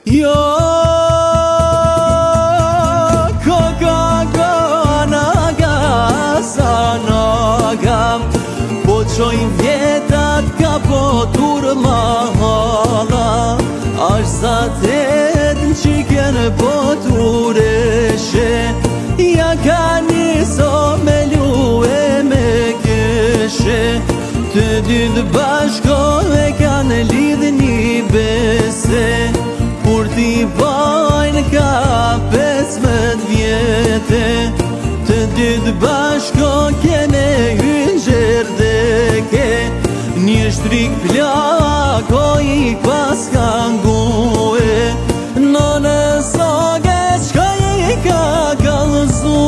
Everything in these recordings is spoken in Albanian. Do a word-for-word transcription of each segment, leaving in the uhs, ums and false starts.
Yo Qojnë vjetat ka po turma hala Ashtë zatet në qiken po tureshe Ja ka niso me lue me këshe Të dytë bashko e kanë lidh një bese Kur t'i bajnë ka pesëmbëdhjetë vjete Të dytë bashko keme hynë gjerdeke Një shtrik plako i pas kangue Në në soge qka i ka kalëzu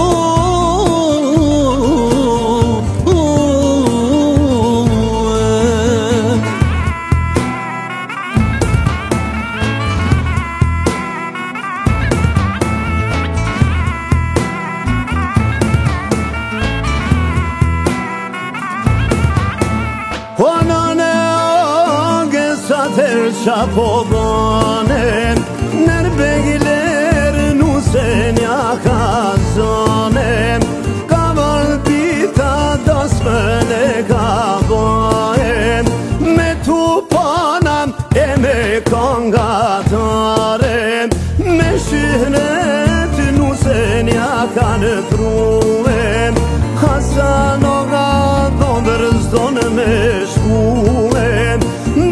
Qa po bonen Nër begler nusen ja ka zonen Ka vërdita dosmën e ka bojen Me tu panam e me kongataren Me shihnet nusen ja ka në truen Hasan o ga dondër zdonë me shkuen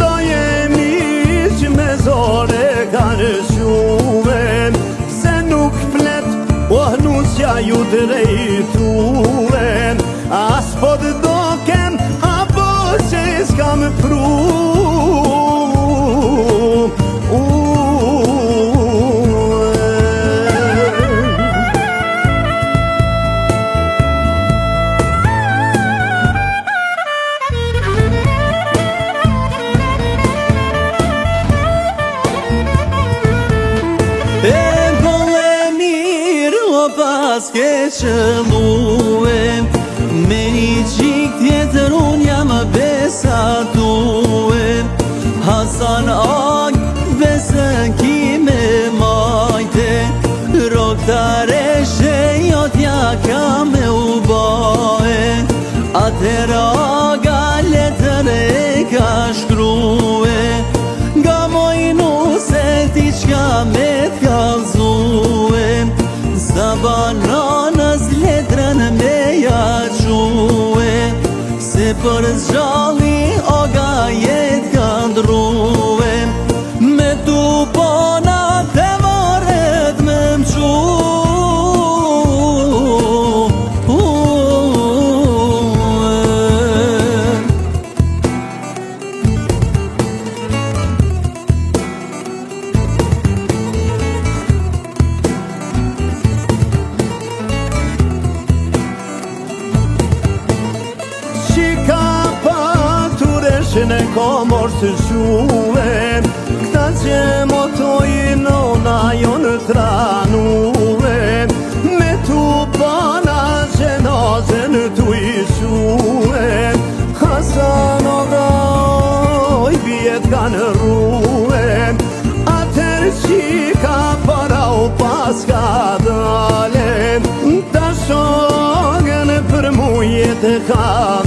Zore kanë shuven Se nuk flet O nusja ju drejtuen As po d'dokem Apo që s'kam pru Pas ke qëlluem Me një qik tjetër unë jam besatuem Hasan Ag besën ki me majte Roktare shejotja ka me u bae Atër Aga letër e ka shkrue Nga mojnu se ti qka me t'kalzue Sa bananës letrën me ja quë Se për zxalli oga jet ka ndruë Me tu pona të varet me mqu Në komor të shuem Këta që motojnë Ona jo në tranuem Me tu pana Gjenazën tu i shuem Hasan o gaj Vjet kanë ruem Atër qika para u pas ka dalem Ta shogën për mujet e kam